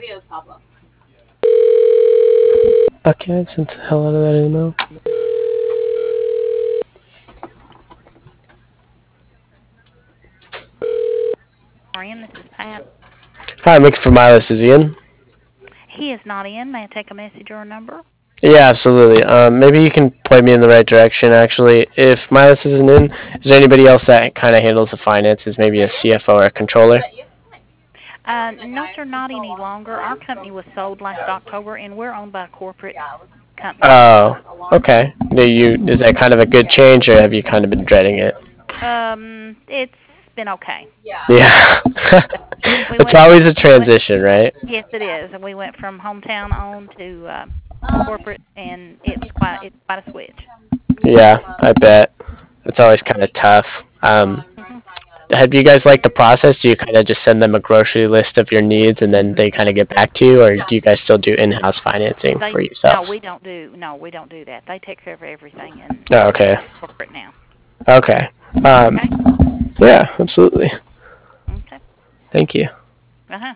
Okay, I sent the hell out of that email. Marion, this is Pat. Hi, I'm looking for Miles. Is he in? He is not in. May I take a message or a number? Yeah, absolutely. Maybe you can point me in the right direction, actually. If Miles isn't in, is there anybody else that kind of handles the finances, maybe a CFO or a controller? No, sir, not any longer. Our company was sold last October, and we're owned by a corporate company. Oh, okay. Is that kind of a good change, or have you kind of been dreading it? It's been okay. Yeah. We It's went always from a transition, right? yes, it is, and we went from hometown owned to corporate, and it's quite a switch. Yeah, I bet. It's always kind of tough. Hmm. Have you guys liked the process? Do you kind of just send them a grocery list of your needs and then they kind of get back to you, or do you guys still do in-house financing They for no, yourselves? we don't do that. They take care of everything, and Oh, okay. we're corporate now. Okay. Okay. Yeah, absolutely. Okay. Thank you.